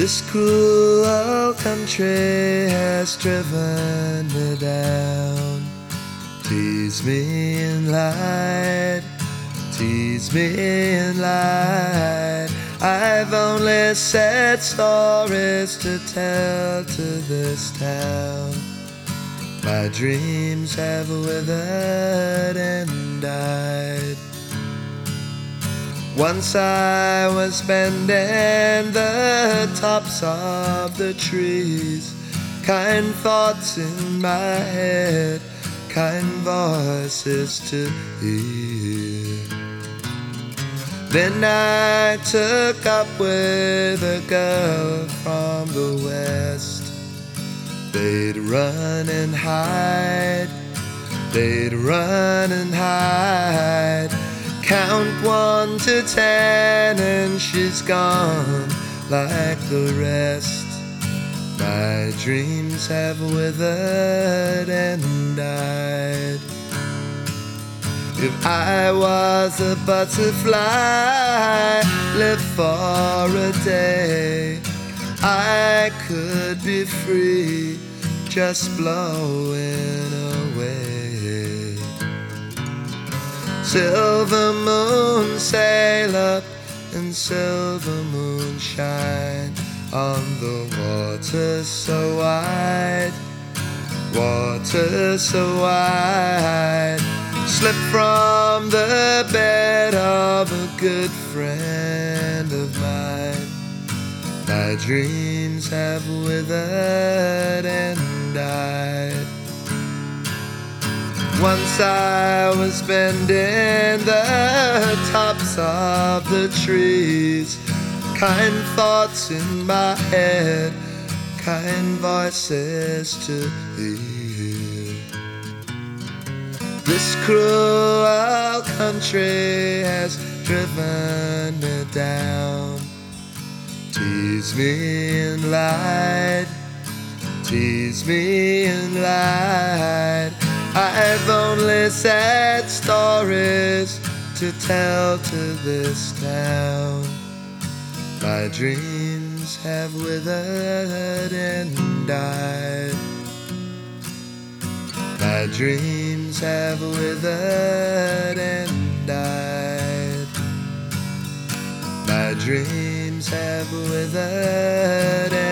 This cruel country has driven me down. Tease me and lied, tease me and lied. I've only sad stories to tell to this town. My dreams have withered and died. Once I was bending the tops of the trees, kind thoughts in my head, kind voices to hear. Then I took up with a girl from the west. They'd run and hide, they'd run and hide. Count 1 to 10 and she's gone like the rest. My dreams have withered and died. If I was a butterfly, live for a day, I could be free, just blowing away. Silver moon sail up and silver moon shine on the water so wide, water so wide. Slip from the bed of a good friend of mine. My dreams have withered and died. Once I was bending the tops of the trees, kind thoughts in my head, kind voices to hear. This cruel country has driven me down. Tease me and lied, tease me and lied. I've only sad stories to tell to this town. My dreams have withered and died. My dreams have withered and died. My dreams have withered and died.